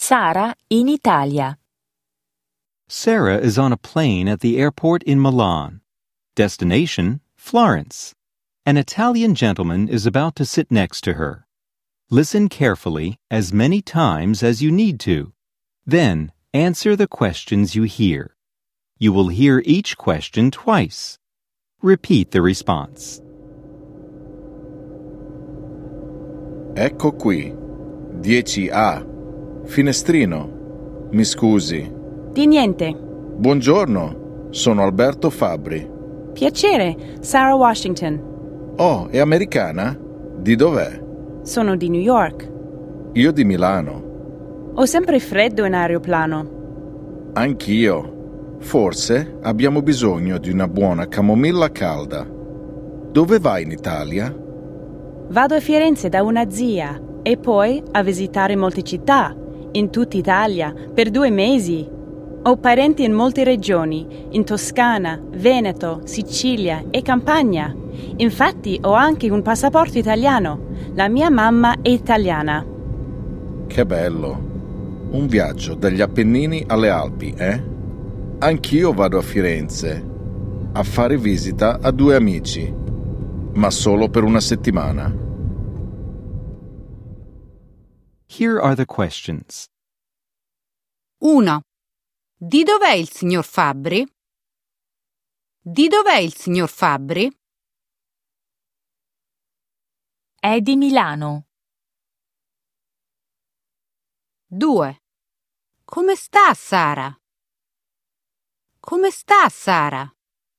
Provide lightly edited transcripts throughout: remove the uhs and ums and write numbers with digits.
Sara in Italia. Sarah is on a plane at the airport in Milan. Destination, Florence. An Italian gentleman is about to sit next to her. Listen carefully as many times as you need to. Then, answer the questions you hear. You will hear each question twice. Repeat the response. Ecco qui. 10A. Finestrino. Mi scusi. Di niente. Buongiorno, sono Alberto Fabbri. Piacere, Sarah Washington. Oh, è americana? Di dov'è? Sono di New York. Io di Milano. Ho sempre freddo in aeroplano. Anch'io. Forse abbiamo bisogno di una buona camomilla calda. Dove vai in Italia? Vado a Firenze da una zia e poi a visitare molte città, in tutta Italia, per 2 mesi. Ho parenti in molte regioni, in Toscana, Veneto, Sicilia e Campania. Infatti ho anche un passaporto italiano. La mia mamma è italiana. Che bello. Un viaggio dagli Appennini alle Alpi, eh? Anch'io vado a Firenze a fare visita a 2 amici, ma solo per una settimana. Here are the questions. 1. Di dov'è il signor Fabbri? Di dov'è il signor Fabbri? È di Milano. 2. Come sta Sara? Come sta Sara?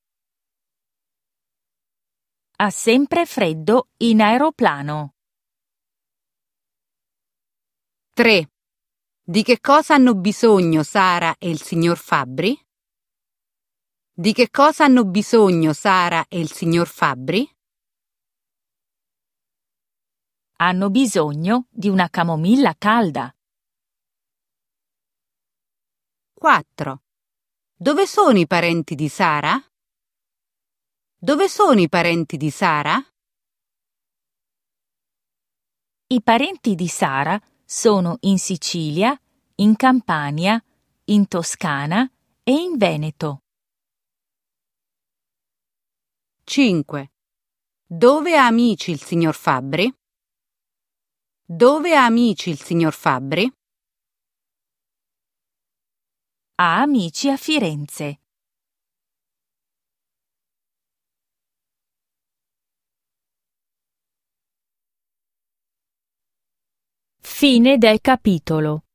Ha sempre freddo in aeroplano. 3. Di che cosa hanno bisogno Sara e il signor Fabbri? Di che cosa hanno bisogno Sara e il signor Fabbri? Hanno bisogno di una camomilla calda. 4. Dove sono i parenti di Sara? Dove sono i parenti di Sara? I parenti di Sara sono in Sicilia, in Campania, in Toscana e in Veneto. 5. Dove ha amici il signor Fabbri? Dove ha amici il signor Fabbri? Ha amici a Firenze. Fine del capitolo.